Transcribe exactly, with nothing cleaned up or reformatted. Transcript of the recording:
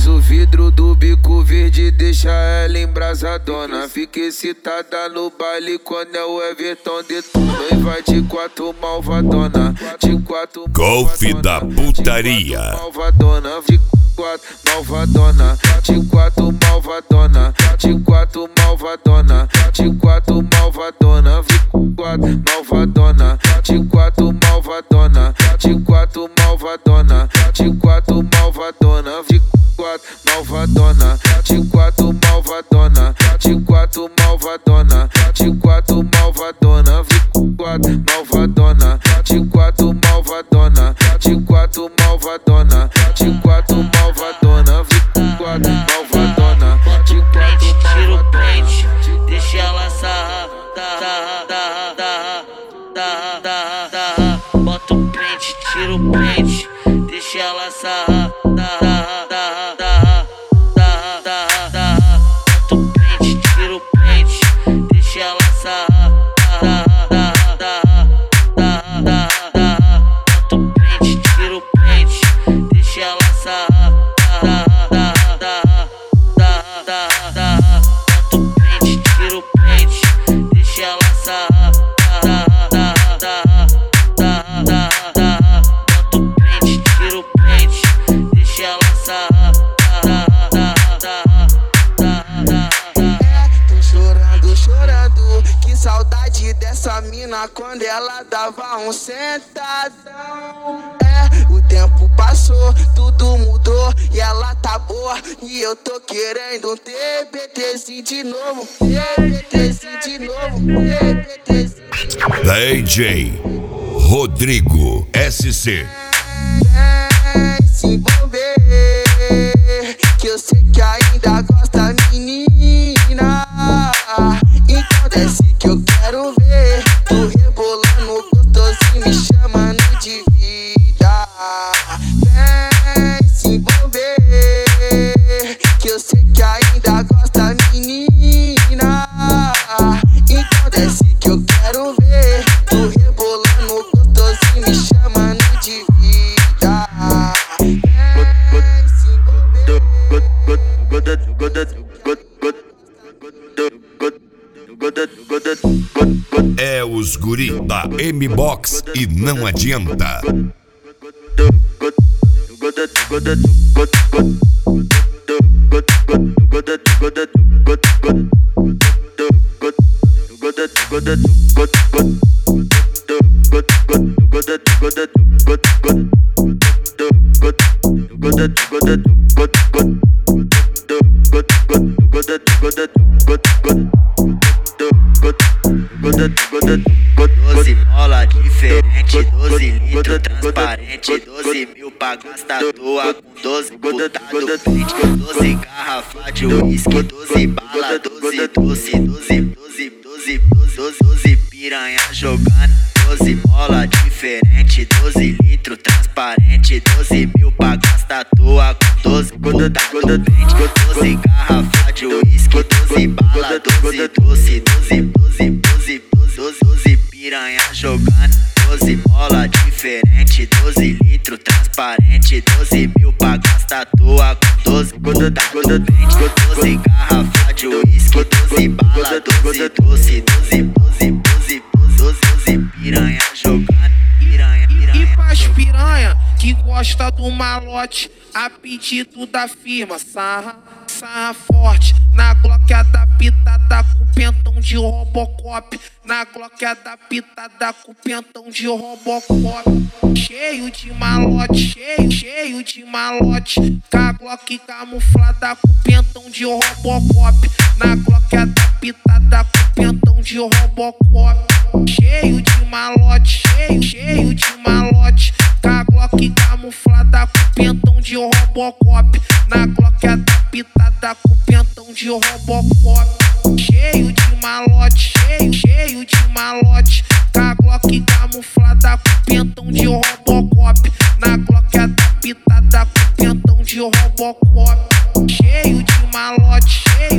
Faz o vidro do bico verde, deixa ela embrasadona. Fica excitada no baile quando é o Everton detona. E vai de quatro malvadona, de quatro Golfe da putaria. malvadona, de quatro malvadona, de quatro malvadona, de quatro malvadona, de quatro malvadona, de quatro malvadona, de quatro malvadona, de quatro malvadona, de quatro malvadona, de quatro malvadona, de quatro malvadona, de quatro malvadona, de quatro malvadona, de quatro malvadona, de quatro malvadona, de quatro malvadona, de quatro malvadona, de quatro malvadona, de quatro tira o pente, deixa ela sarrar, sarrar, sarrar, sarrar, sarrar, sarrar. Bota o pente, tira o pente, deixa ela sarrar, sarrar, sarrar, sarrar, sarrar, sarrar, sarrar. Bota o pente, tira o pente, deixa ela sarrar, sarrar, sarrar, sarrar, sarrar, sarrar. Bota o pente, tira o pente, deixa ela sarrar, sarrar, sarrar, sarrar, sarrar, sarrar. Bota o pente, tira o pente, deixa ela sarrar, sarrar, sarrar, sarrar, sarrar, sarrar. Bota o pente, tira o pente, deixa ela sarrar, sarrar, sarrar, sarrar, sarrar. Tô chorando, chorando, que saudade dessa mina quando ela dava um sentadão. É, o tempo passou, tudo mudou e ela tá boa. E eu tô querendo um T B Tzinho de novo, T B Tzinho de novo, T B Tzinho. D J Rodrigo S C. Vem se envolver, que eu sei que ainda gosta, menina. Então desce que eu quero ver tu rebolando gostosinho, me chamando de vida. Vem se envolver, que eu sei que ainda gosta, menina. Então desce que eu quero ver tu rebolando gostosinho, me chamando de vida. Vem se envolver. É os guri da M-Box e não adianta. Doze mola diferente, doze litro transparente, doze mil pra gastar à toa com doze putado print, doze garrafa de uísque, doze bala, doze doce, doze, doze, doze, doze, doze piranha jogando, doze mola diferente, doze litro transparente, doze mil pra gastar à toa com doze putado print, doze garrafa de uísque, doze bala, doze doce, doze, doze, doze, doze, doze piranha jogando, doze mola diferente, doze litro transparente, doze mil pra gastar à toa com doze putado print, doze garrafa de uísque, doze bala, doze doce, doze, doze, doze, doze, doze piranha jogando, piranha, piranha. E pras piranha que gosta do malote, a pedido da firma, sarra, sarra forte. Na Glock adaptada com pentão de Robocop. Na Glock adaptada com pentão de Robocop. Cheio de malote, cheio, cheio de malote. Com a Glock camuflada com pentão de Robocop. Na Glock adaptada com pentão de Robocop. Cheio de malote, cheio, cheio de malote. Com a Glock camuflada com pentão de Robocop. Na Glock adaptada com pentão de Robocop. Cheio de malote, cheio, cheio de malote. Com a Glock camuflada com pentão de Robocop. Na Glock adaptada com pentão de Robocop. Cheio de malote, cheio